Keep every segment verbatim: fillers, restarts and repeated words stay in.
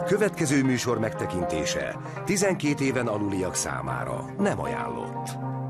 Következő műsor megtekintése tizenkét éven aluliak számára nem ajánlott.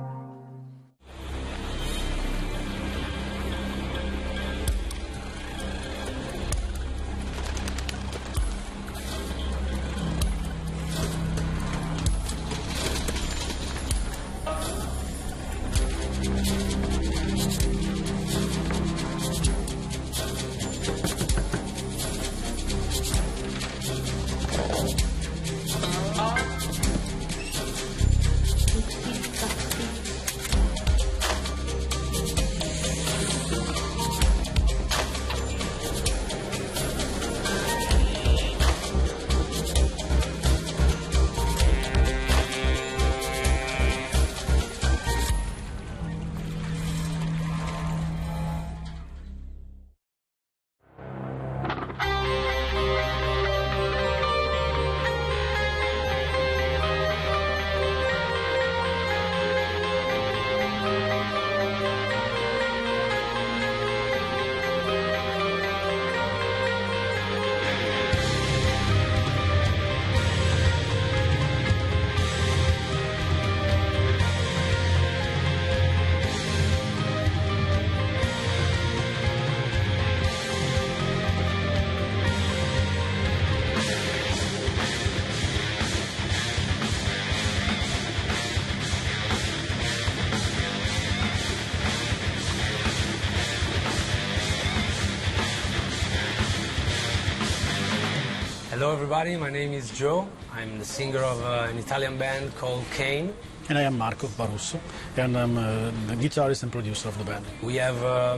Hello everybody, my name is Joe. I'm the singer of uh, an Italian band called Kane. And I am Marco Barusso, and I'm uh, the guitarist and producer of the band. We have uh,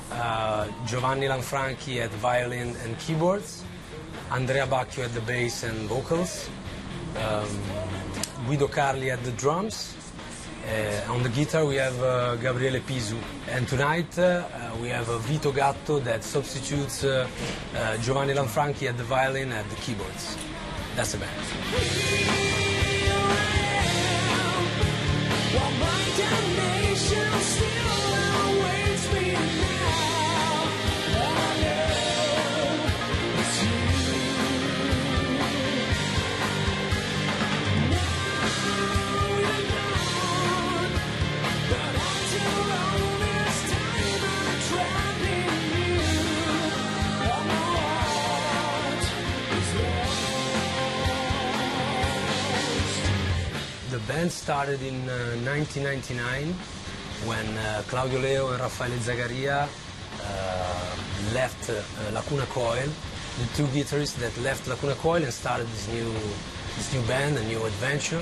uh, Giovanni Lanfranchi at violin and keyboards, Andrea Bacchio at the bass and vocals, um, Guido Carli at the drums. Uh, on the guitar we have uh, Gabriele Pisu. And tonight uh, we have uh, Vito Gatto that substitutes uh, uh, Giovanni Lanfranchi at the violin and the keyboards. That's the band. The band started in uh, nineteen ninety-nine when uh, Claudio Leo and Raffaele Zagaria uh, left uh, Lacuna Coil, the two guitarists that left Lacuna Coil and started this new, this new band, a new adventure.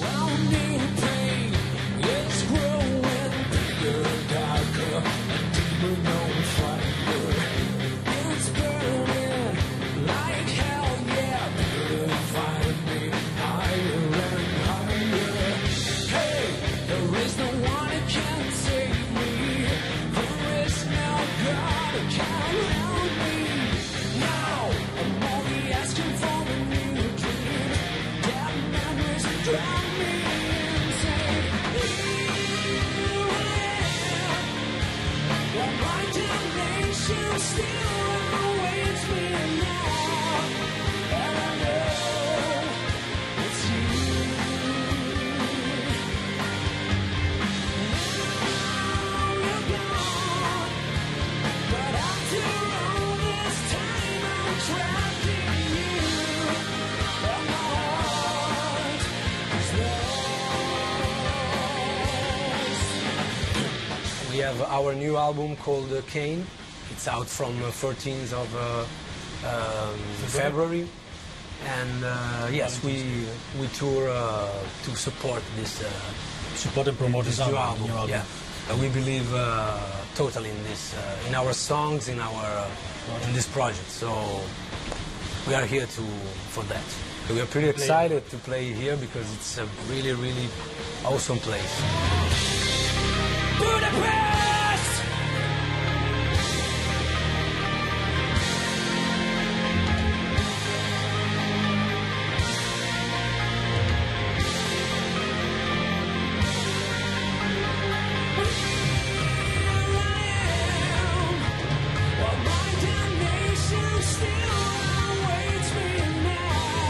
We have our new album called uh, Kane. It's out from uh, fourteenth of uh, um, February. And uh, yes, we we tour uh, to support this uh, Support and promote this this new album. album. New album. Yeah, uh, we believe uh, totally in this, uh, in our songs, in our uh, in this project. So we are here to for that. We are pretty excited to play here because it's a really really awesome place. Budapest! Well, my damnation still awaits me now.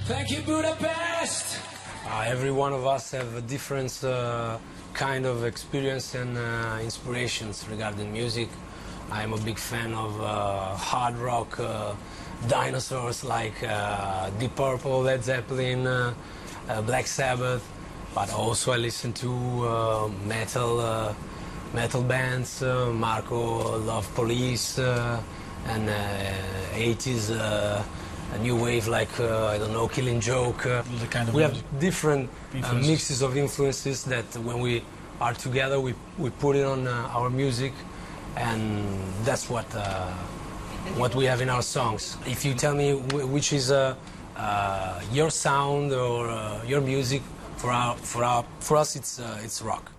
Thank you, Budapest! Uh, every one of us have a different uh, kind of experience and uh, inspirations regarding music. I'm a big fan of uh, hard rock uh, dinosaurs like uh, Deep Purple, Led Zeppelin, uh, uh, Black Sabbath, but also I listen to uh, metal, uh, metal bands. Uh, Marco Love Police uh, and uh, eighties. Uh, A new wave like, uh, I don't know, Killing Joke. Uh, The kind of we have music. different uh, Influences. mixes of influences that when we are together, we, we put it on uh, our music, and that's what, uh, what we have in our songs. If you tell me w which is uh, uh, your sound or uh, your music, for, our, for, our, for us it's, uh, it's rock.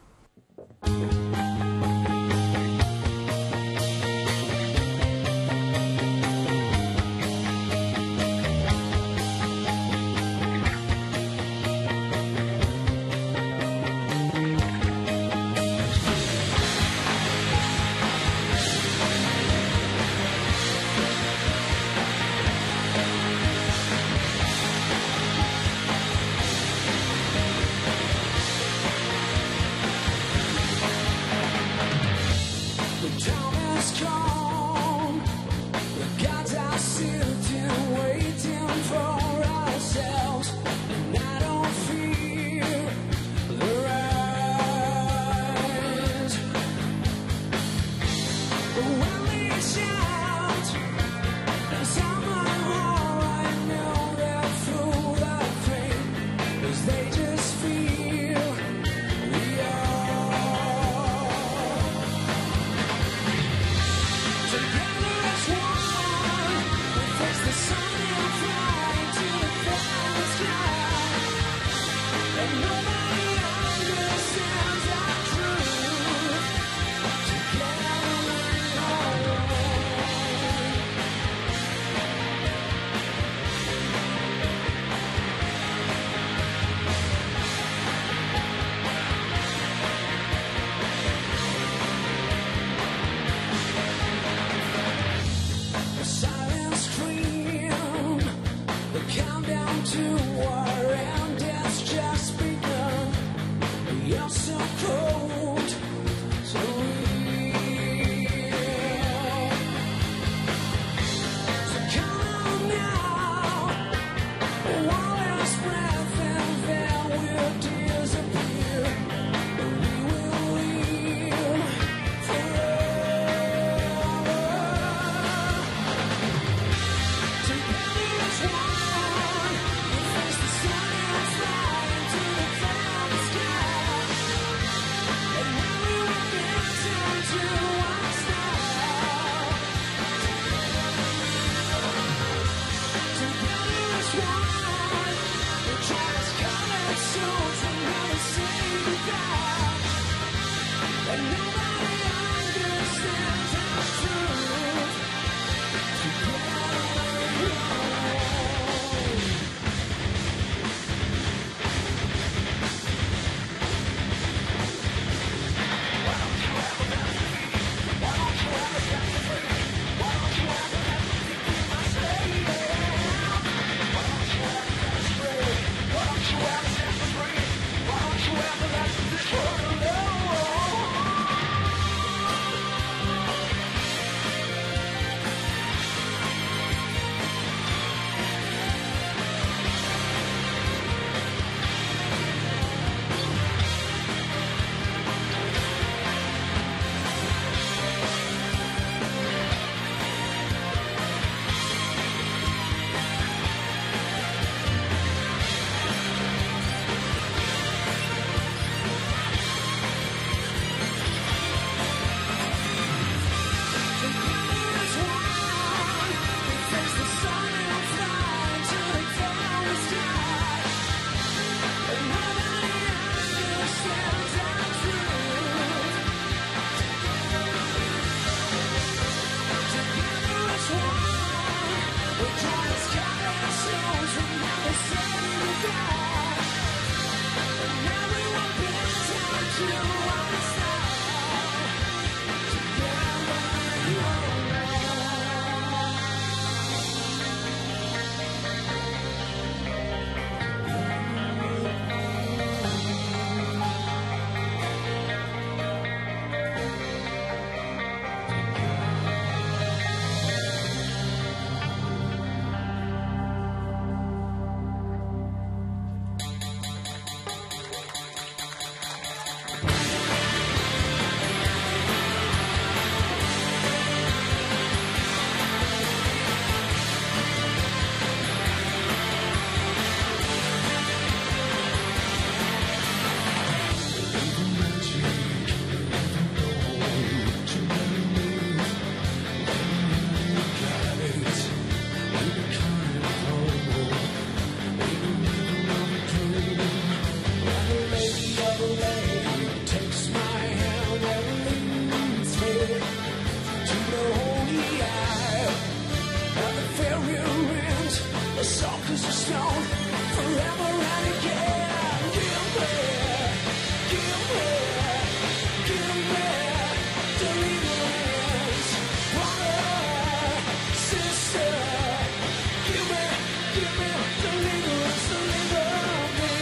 zone forever and again. Give me, give me, give me deliverance, brother, sister. Give me, give me deliverance, deliver me.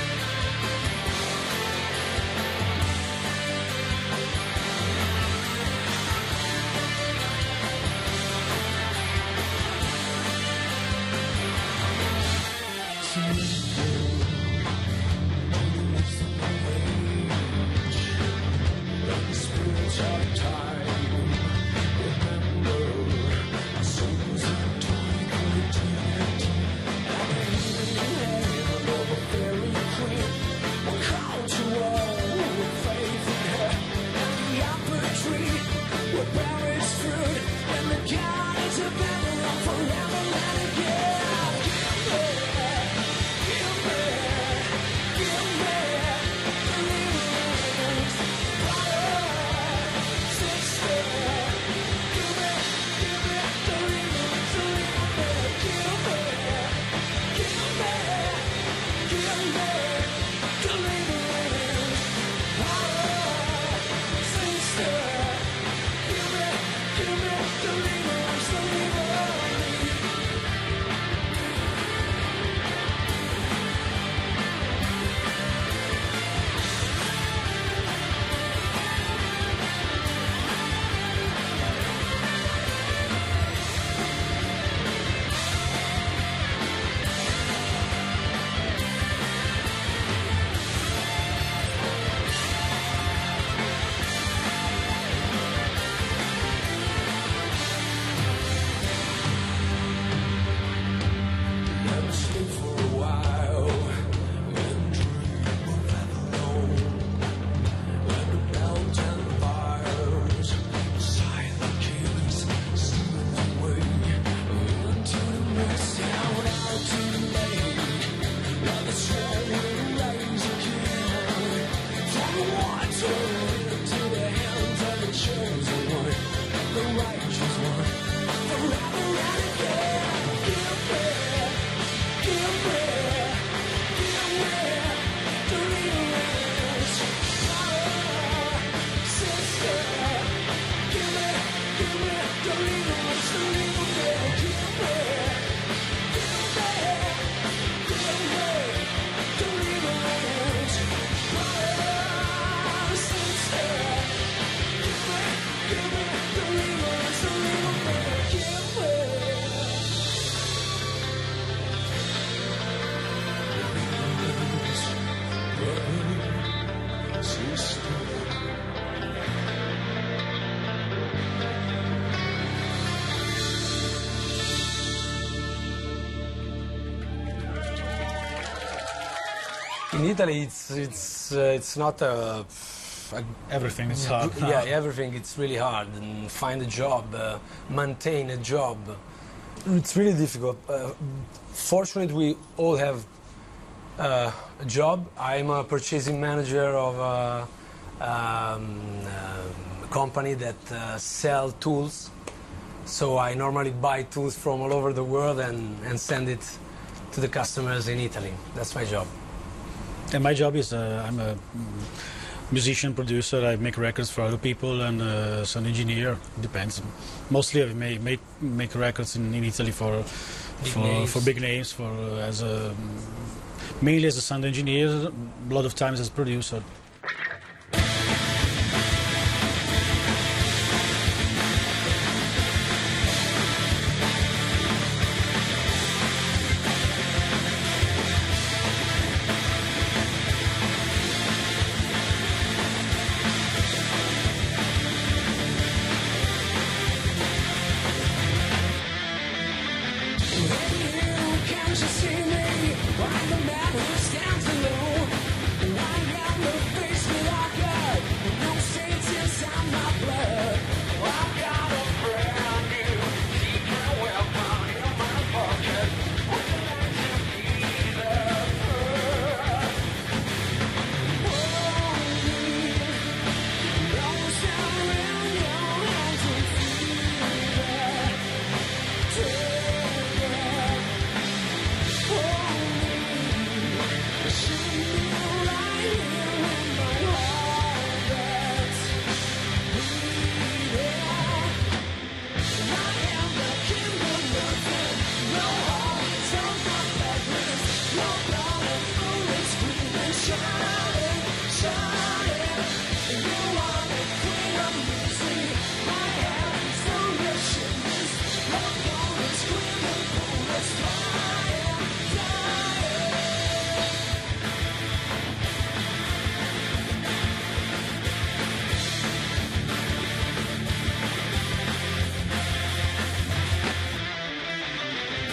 In Italy, it's it's uh, it's not a, a Everything is hard. yeah, everything. It's really hard. And find a job, uh, maintain a job. It's really difficult. Uh, fortunately, we all have uh, a job. I'm a purchasing manager of a, um, a company that uh, sell tools. So I normally buy tools from all over the world and, and send it to the customers in Italy. That's my job. And my job is uh, I'm a musician, producer. I make records for other people and uh, sound engineer. Depends. Mostly I make make, make records in, in Italy for Big for, names. for big names. For uh, as a mainly as a sound engineer. A lot of times as a producer. Oh,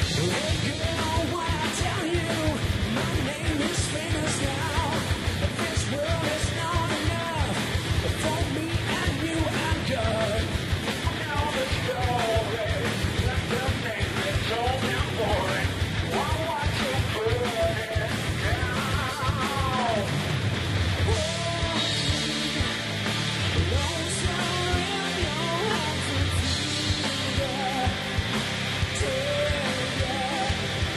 Take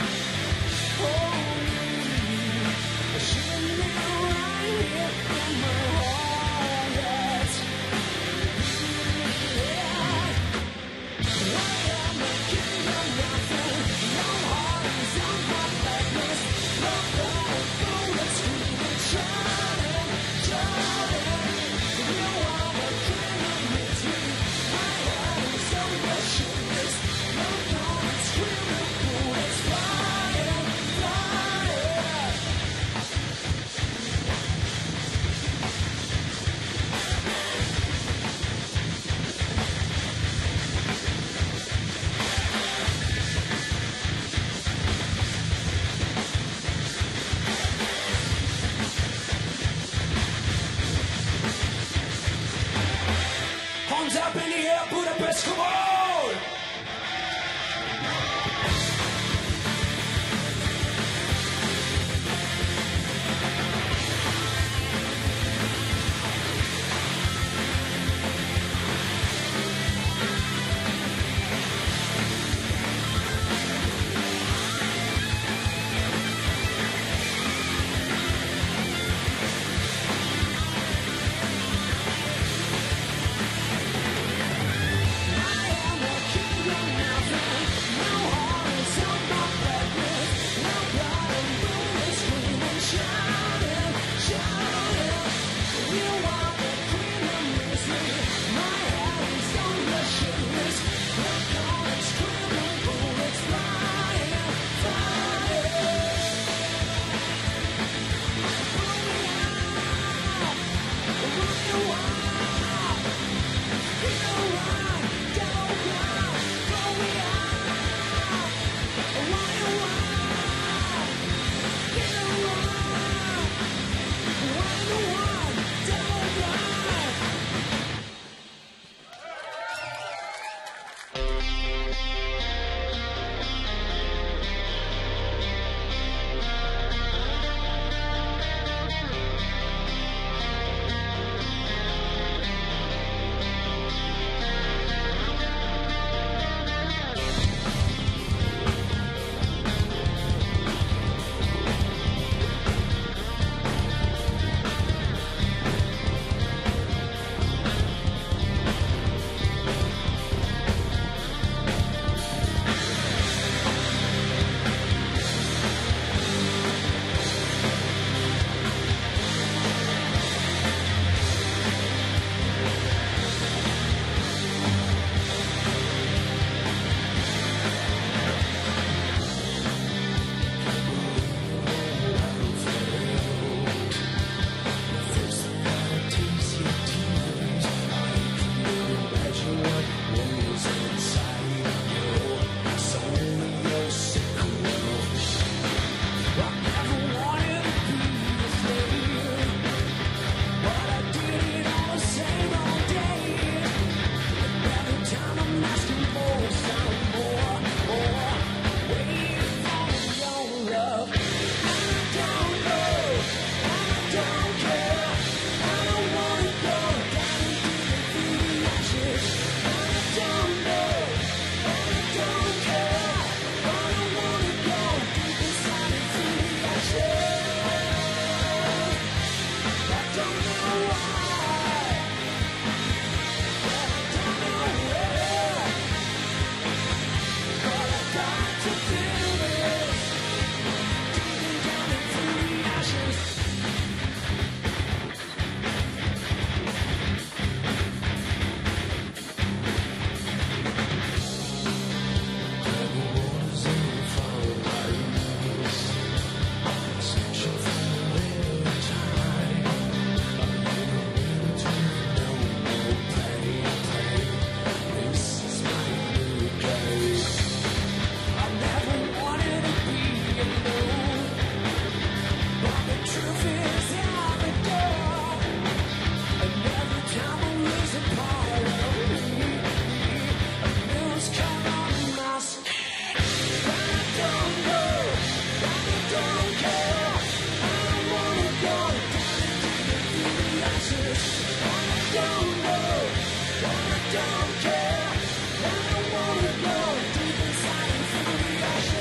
don't care. I don't wanna go deep inside and feel the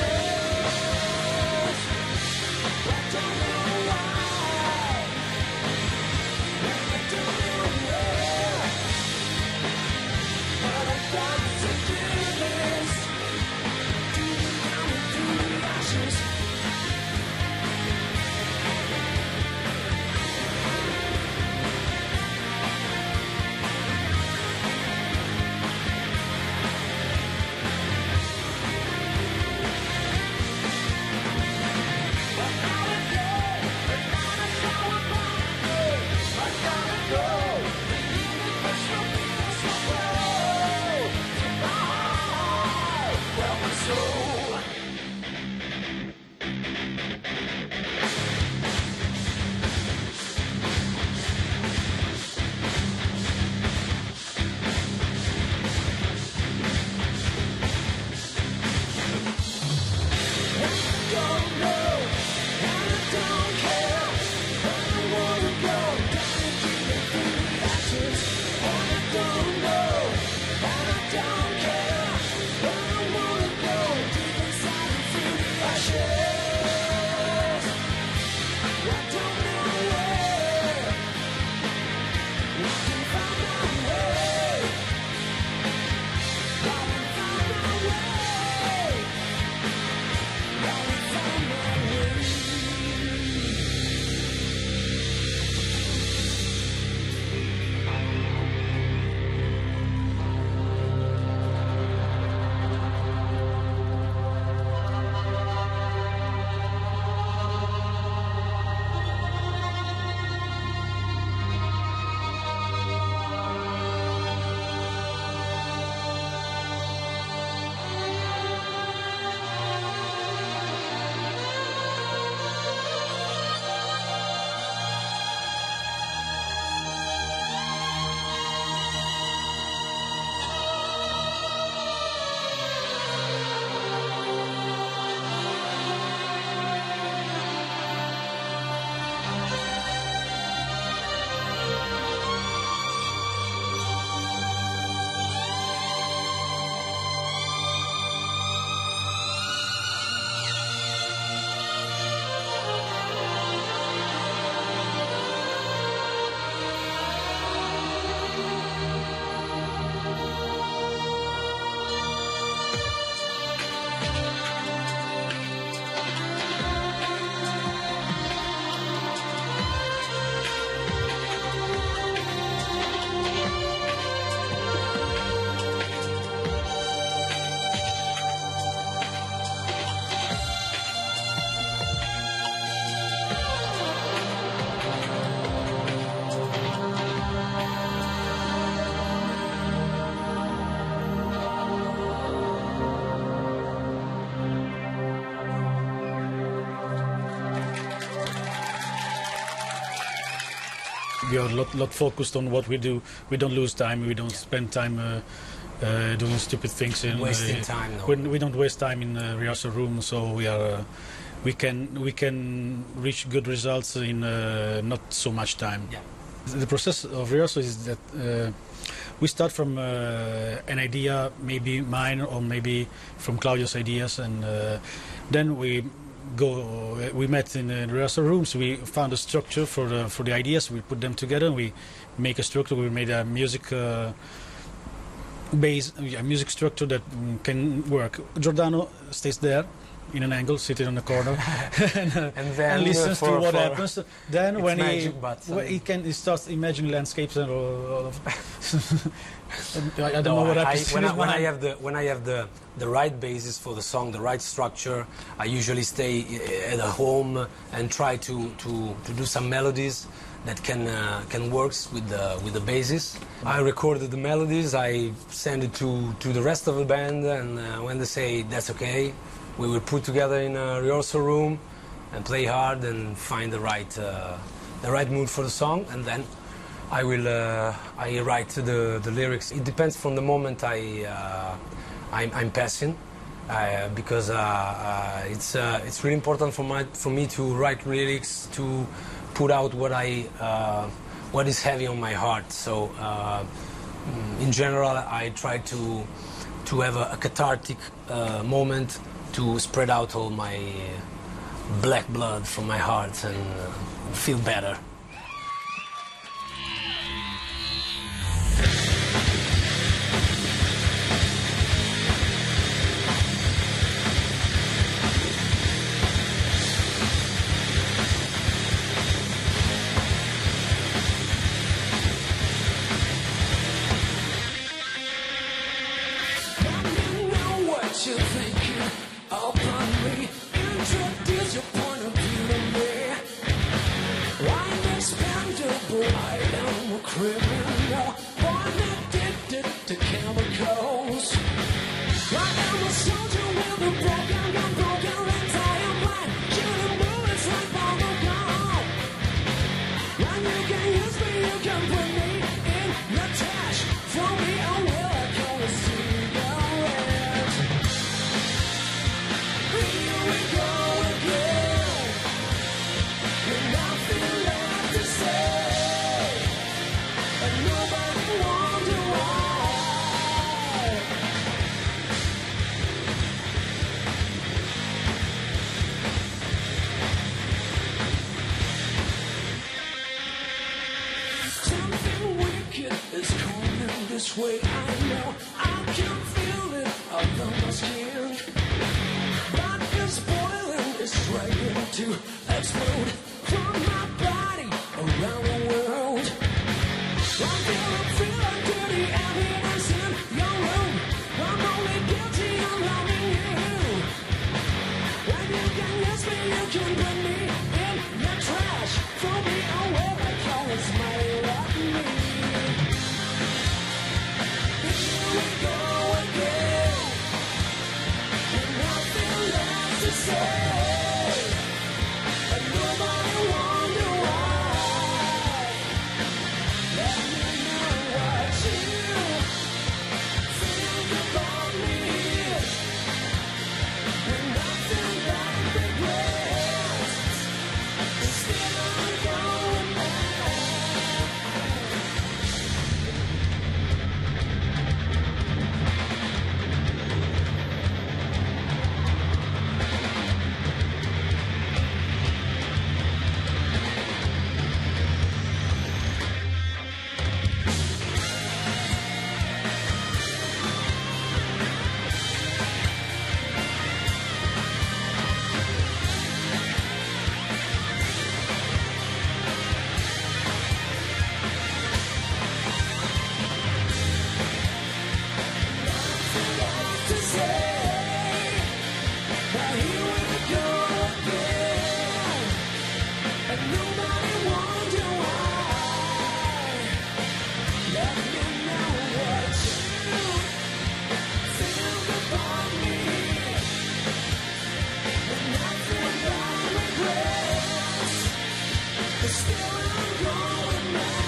ashes. I don't know why. I don't know where. But I got to do this. Deep down into the ashes. We are a lot, lot focused on what we do. We don't lose time. We don't spend time uh, uh, doing stupid things. In, Wasting uh, time, no. We, we don't waste time in uh, rehearsal room, so we are. Uh, we can we can reach good results in uh, not so much time. Yeah. The process of rehearsal is that uh, we start from uh, an idea, maybe mine or maybe from Claudio's ideas, and uh, then we go. We met in the rehearsal rooms. We found a structure for the for the ideas. We put them together. And we make a structure. We made a music uh, base, a music structure that mm, can work. Giordano stays there in an angle, sitting on the corner, and, uh, And then, and listens uh, to for- what for- happens. Then It's when he magic, but, when um, he can he starts imagining landscapes and all, all of. I, I don't No, know what I- happens. I- when, in I, his when I mind. have the when I have the the right basis for the song, the right structure, I usually stay uh, at home and try to to, to do some melodies that can uh, can works with the with the basis. I recorded the melodies. I send it to to the rest of the band, and uh, when they say that's okay, we will put together in a rehearsal room and play hard and find the right uh, the right mood for the song, and then I will uh, I write the the lyrics. It depends from the moment I uh, I'm, I'm passing, uh, because uh, uh, it's uh, it's really important for my for me to write lyrics, to put out what I uh, what is heavy on my heart. So uh, in general, I try to to have a, a cathartic uh, moment to spread out all my black blood from my heart and uh, feel better. You're thinking upon me. Introduce your point of view to me. I'm expendable, I am a criminal, born addicted to chemicals. I am a soldier with a broken gun, broken entire mind, shooting bullets like bubble gum. When you can use me, you can put me in the trash. Throw me away like I was cigarette. Here we go again, with nothing left to say, and nobody wonder why. Something wicked is coming this way, I know, I can feel it under my skin. But this boiling is trying to explode from my body around the world. I'm feeling, feeling dirty evidence in your room. I'm only guilty of loving you. When you can use me, you can put me in the trash. Throw me away like I was made of me. Here we go again, with nothing left to say, and nobody wonder why. Let me know what you think about me, with nothing but regrets. Instead I'm going mad. To say, but here we go again, and nobody wonder why. Let me know what you think about me, with nothing but regrets, but still I'm going mad.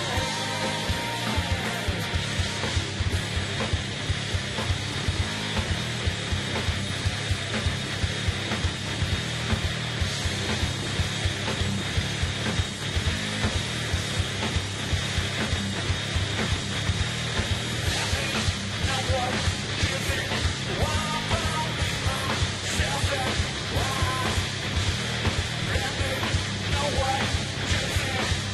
Know what you think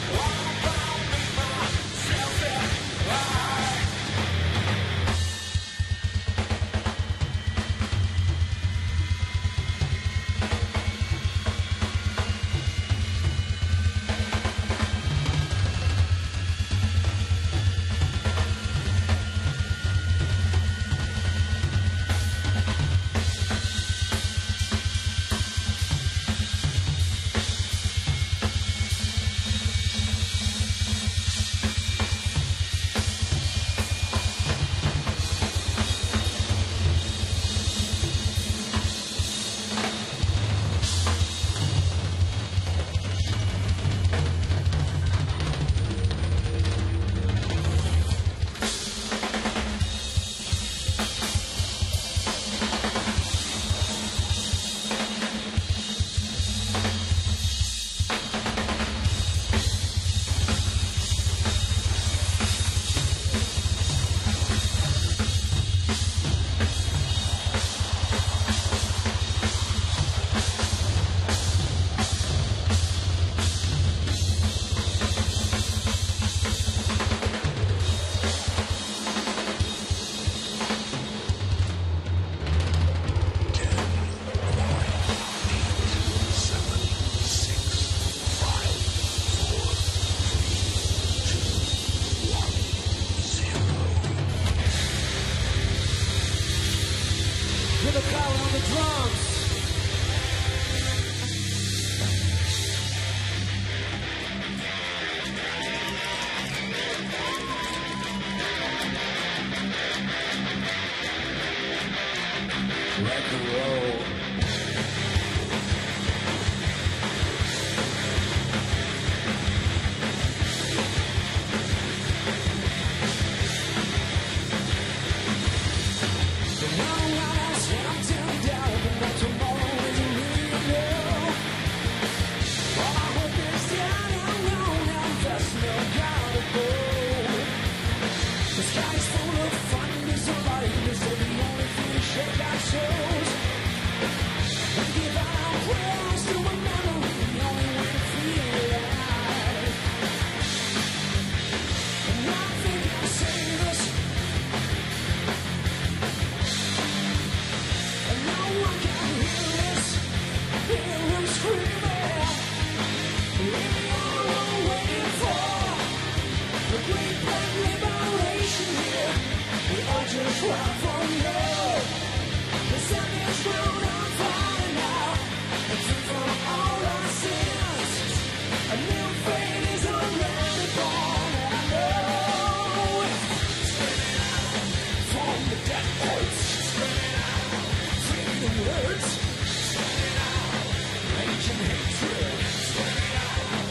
screaming. We are all waiting for the great black liberation here. We all just want from you. The sun is grown on fire now, and free from all our sins. A new fate is already born, and I know it's spreading out from the dead points. Spreading out, freedom words. Spreading out, rage and hatred. Spreading out.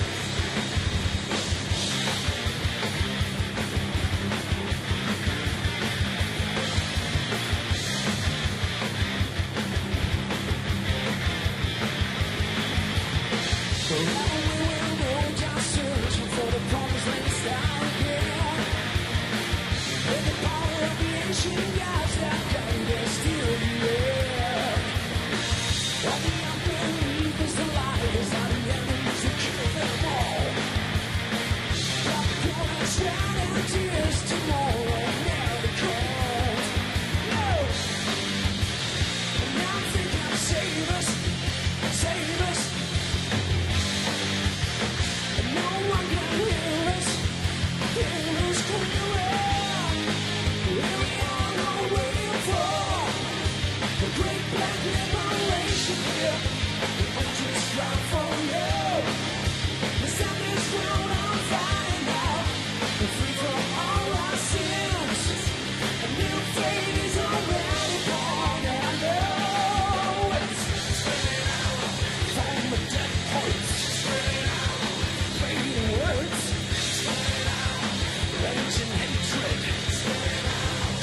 Forever we will go just searching for the promised land down here. With the power of the ancient gods that guide us still the air. All the unbelief is the lies, are the enemies who kill them all. Blood, blood, sweat, and tears tomorrow never comes. No! And now they can save us, save us. And no one can hear us, hear us screaming. Here we are all waiting for the great black liberation here. We all just run from you. The sun is grown on fire now. We're free from all our sins. A new fate is already born, and I know it's spreading out from the dead points. Spreading out, fading words. Spreading out, rage and hatred. Spreading out.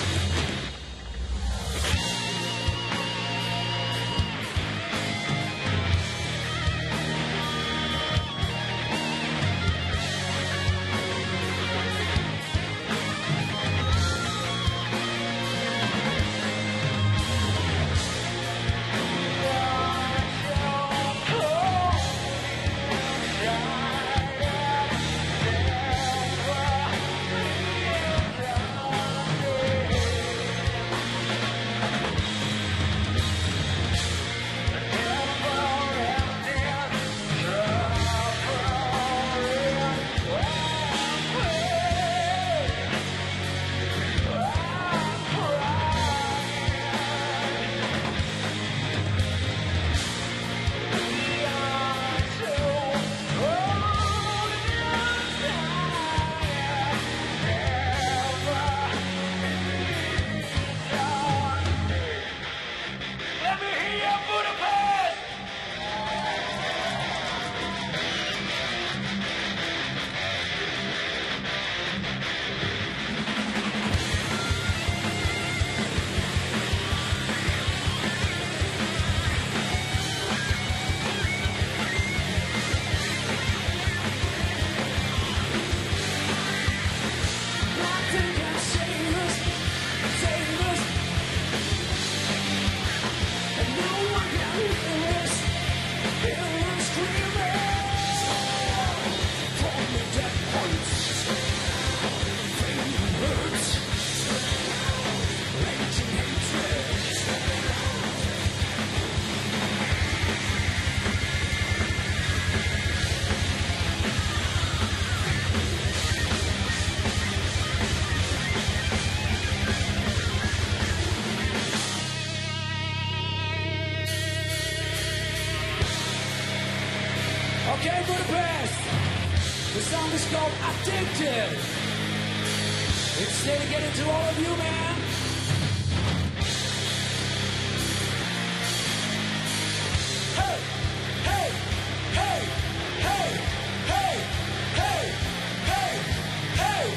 Let me hear you, Budapest! Nothing can save us, save us. And no one can hear us, hear us screaming. From the dead points, fading words, rage and hatred. Okay, Budapest. The song is called Addicted. It's dedicated to all of you, man. Hey, hey, hey, hey, hey, hey, hey, hey.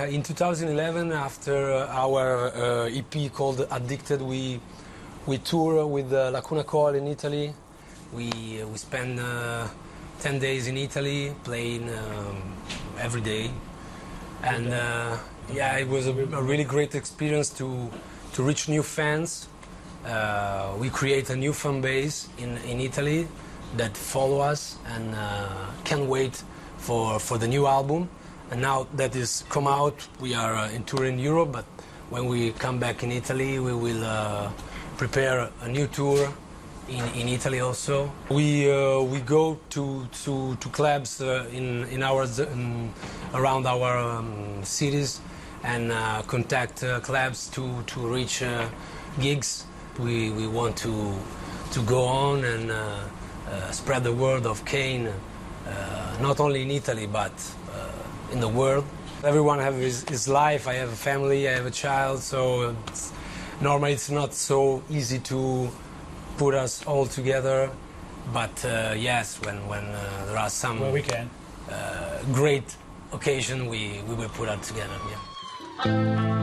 uh, in two thousand eleven, after uh, our uh, E P called Addicted, we we tour with uh, Lacuna Coil in Italy. We uh, we spend uh, ten days in Italy playing um, every day, and uh, yeah, it was a, a really great experience to to reach new fans. Uh, we create a new fan base in in Italy that follow us and uh, can't wait for for the new album. And now that is come out, we are uh, in tour in Europe, but when we come back in Italy, we will uh, prepare a new tour in, in Italy also. We uh, we go to to, to clubs uh, in in our in, around our um, cities and uh, contact uh, clubs to to reach uh, gigs. We we want to to go on and uh, uh, spread the word of Kane, uh, not only in Italy but in the world. Everyone has his, his life. I have a family, I have a child, so it's, normally it's not so easy to put us all together. But uh, yes, when, when uh, there are some well, we can. Uh, great occasion, we, we will put us together. Yeah.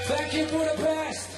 Thank you, Budapest.